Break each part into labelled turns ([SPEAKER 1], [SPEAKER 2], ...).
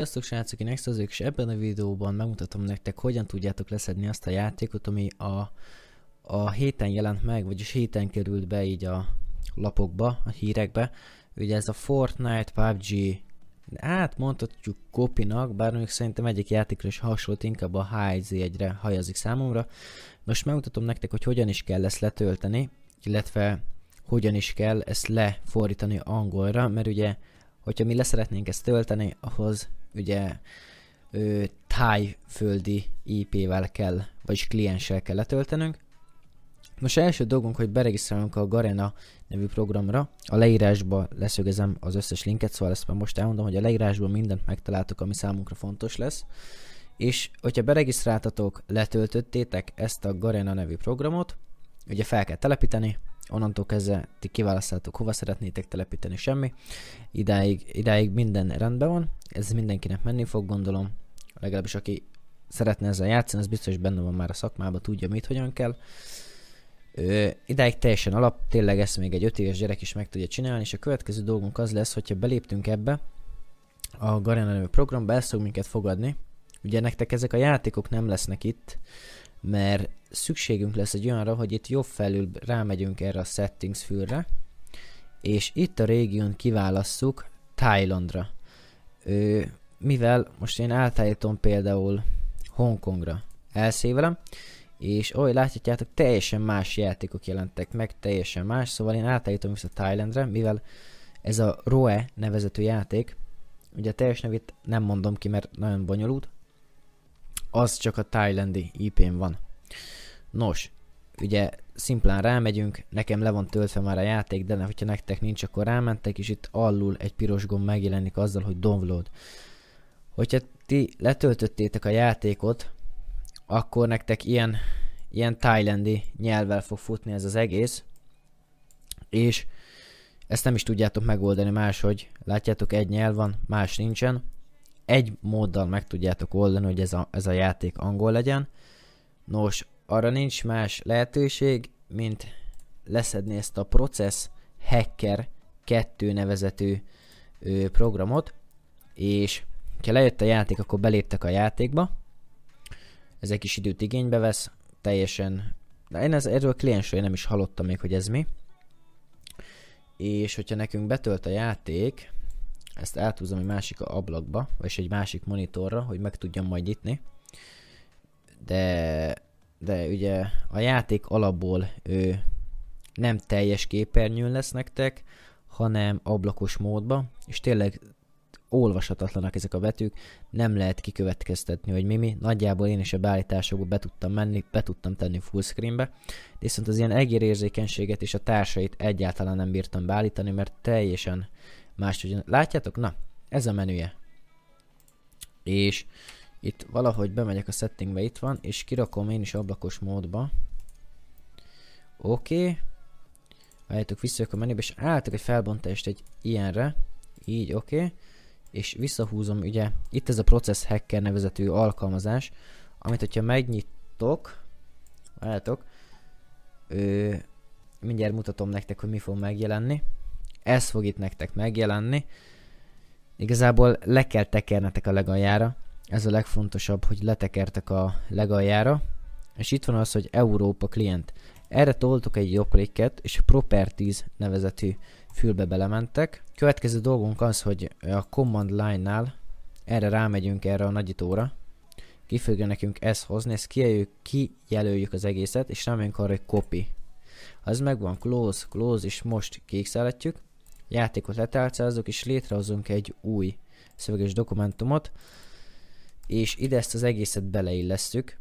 [SPEAKER 1] Sziasztok srácok, én Extra vagyok, és ebben a videóban megmutatom nektek, hogyan tudjátok leszedni azt a játékot, ami a héten jelent meg, vagyis héten került be így a lapokba, a hírekbe. Ugye ez a Fortnite, PUBG, hát mondhatjuk kopinak, bár mondjuk szerintem egyik játékra is hasonlít, inkább a H1Z1-re hajazik számomra. Most megmutatom nektek, hogy hogyan is kell ezt letölteni, illetve hogyan is kell ezt lefordítani angolra, mert ugye hogyha mi leszeretnénk ezt tölteni, ahhoz ugye tájföldi IP-vel kell, vagyis klienssel kell letöltenünk. Most első dolgunk, hogy beregisztrálunk a Garena nevű programra. A leírásba leszögezem az összes linket, szóval ezt már most elmondom, hogy a leírásban mindent megtaláltok, ami számunkra fontos lesz. És hogyha beregisztráltatok, letöltöttétek ezt a Garena nevű programot, ugye fel kell telepíteni, onnantól kezdve ti kiválasztátok, hova szeretnétek telepíteni, semmi. Idáig minden rendben van, ez mindenkinek menni fog, gondolom. Legalábbis aki szeretne ezzel játszani, az biztos benne van már a szakmában, tudja mit, hogyan kell. Idáig teljesen alap, tényleg ezt még egy 5 éves gyerek is meg tudja csinálni, és a következő dolgunk az lesz, hogyha beléptünk ebbe a Garena nevű programba, el fog minket fogadni. Ugye nektek ezek a játékok nem lesznek itt, mert szükségünk lesz egy olyanra, hogy itt jobb felül rámegyünk erre a settings fülre, és itt a régión kiválasszuk Thailandra. Mivel most én átállítom például Hongkongra, elszévelem, és ahogy láthatjátok, teljesen más játékok jelentek meg, teljesen más, szóval én átállítom vissza Thailandra, mivel ez a Roe nevezetű játék, ugye a teljes nevét nem mondom ki, mert nagyon bonyolult, az csak a thailandi IP-n van. Nos, ugye szimplán rámegyünk, nekem le van töltve már a játék, de hogyha nektek nincs, akkor rámentek, és itt alul egy piros gomb megjelenik azzal, hogy download. Hogyha ti letöltöttétek a játékot, akkor nektek ilyen thailandi nyelvvel fog futni ez az egész, és ezt nem is tudjátok megoldani máshogy. Látjátok, egy nyelv van, más nincsen. Egy móddal meg tudjátok oldani, hogy ez a játék angol legyen. Nos, arra nincs más lehetőség, mint leszedni ezt a Process Hacker 2 nevezetű programot, és ha lejött a játék, akkor beléptek a játékba. Ez egy kis időt igénybe vesz, teljesen, de én erről a kliensről nem is hallottam még, hogy ez mi. És hogyha nekünk betölt a játék, ezt áthúzom egy másik ablakba, vagy egy másik monitorra, hogy meg tudjam majd nyitni. De ugye a játék alapból nem teljes képernyőn lesz nektek, hanem ablakos módba, és tényleg olvashatatlanak ezek a betűk, nem lehet kikövetkeztetni, hogy mi. Nagyjából én is a beállításokba be tudtam menni, be tudtam tenni full screenbe, viszont az ilyen egérérzékenységet és a társait egyáltalán nem bírtam beállítani, mert teljesen máshogy. Látjátok? Na, ez a menüje. És itt valahogy bemegyek a settingbe, itt van, és kirakom én is ablakos módba. Oké. Álljátok, visszajök a menübe, és álltok egy felbontást egy ilyenre. Így, oké. És visszahúzom, ugye, itt ez a Process Hacker nevezetű alkalmazás, amit hogyha megnyitok, álljátok, mindjárt mutatom nektek, hogy mi fog megjelenni. Ez fog itt nektek megjelenni. Igazából le kell tekernetek a legaljára. Ez a legfontosabb, hogy letekertek a legaljára. És itt van az, hogy Európa klient. Erre toltok egy jobb klikket, és a Properties nevezetű fülbe belementek. Következő dolgunk az, hogy a Command Line-nál erre rámegyünk erre a nagyítóra. Ki fogja nekünk ezt hozni, ezt kijelöljük az egészet, és rámegyünk arra, hogy Copy. Ha ez megvan, Close, és most kékszeletjük. Játékot letálcázzuk, és létrehozunk egy új szöveges dokumentumot, és ide ezt az egészet beleillesszük.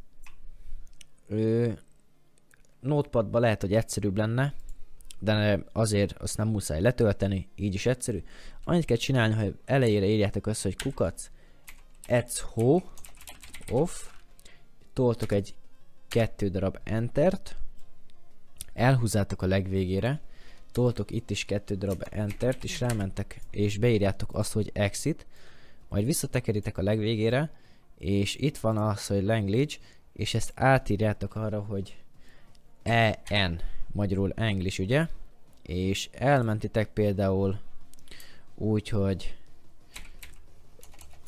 [SPEAKER 1] Notepadban lehet, hogy egyszerűbb lenne, de azért azt nem muszáj letölteni, így is egyszerű. Annyit kell csinálni, hogy elejére írjátok azt, hogy kukac, etsho, off, toltok egy 2 darab entert, elhúzzátok a legvégére, toltok itt is 2 darab entert, és rámentek, és beírjátok azt, hogy exit, majd visszatekeritek a legvégére, és itt van az, hogy language, és ezt átírjátok arra, hogy EN, magyarul English, ugye? És elmentitek például úgy, hogy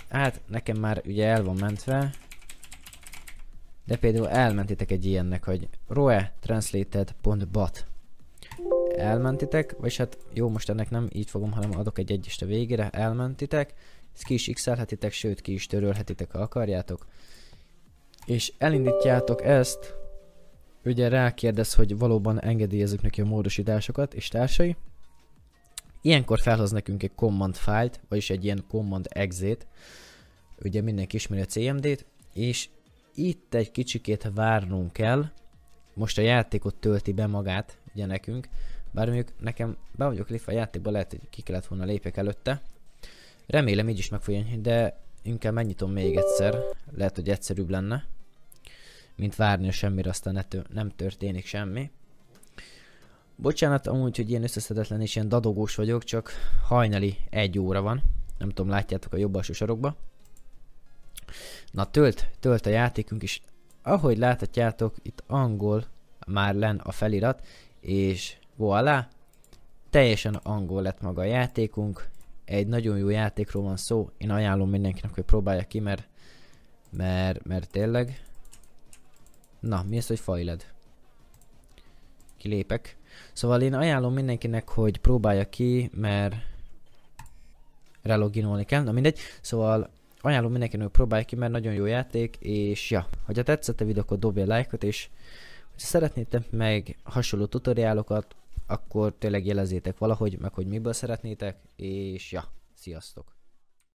[SPEAKER 1] hát nekem már ugye el van mentve, de például elmentitek egy ilyennek, hogy roe-translated.bat. Elmentitek, vagyis hát jó, most ennek nem így fogom, hanem adok egy egyest a végére, elmentitek, ezt ki is x-elhetitek, sőt ki is törölhetitek, ha akarjátok. És elindítjátok ezt, ugye rákérdez, hogy valóban engedélyezzük neki a módosításokat és társai. Ilyenkor felhoz nekünk egy command file-t, vagyis egy ilyen command exe-t, ugye mindenki ismeri a CMD-t, és itt egy kicsikét várnunk kell. Most a játékot tölti be magát, ugye nekünk, bár mondjuk nekem be vagyok lépve a játékba, lehet, hogy ki kellett volna lépjek előtte. Remélem így is meg fogja, de inkább megnyitom még egyszer, lehet, hogy egyszerűbb lenne, mint várni a semmire, aztán nem történik semmi. Bocsánat amúgy, hogy ilyen összeszedetlen és ilyen dadogós vagyok, csak hajnali 1 óra van. Nem tudom, látjátok a jobb alsó sarokba. Na, tölt a játékunk is. Ahogy láthatjátok, itt angol már len a felirat, és voilà, teljesen angol lett maga a játékunk. Egy nagyon jó játékról van szó, én ajánlom mindenkinek, hogy próbálja ki, mert tényleg. Na, mi ez, hogy fajled? Kilépek. Szóval én ajánlom mindenkinek, hogy próbálja ki, mert reloginolni kell, na mindegy. Szóval ajánlom mindenkinek, hogy próbálja ki, mert nagyon jó játék, és ja, hogyha tetszett a videó, akkor dobj egy lájkot, és ha szeretnétek meg hasonló tutoriálokat, akkor tényleg jelezzétek valahogy, meg hogy miből szeretnétek, és ja, sziasztok!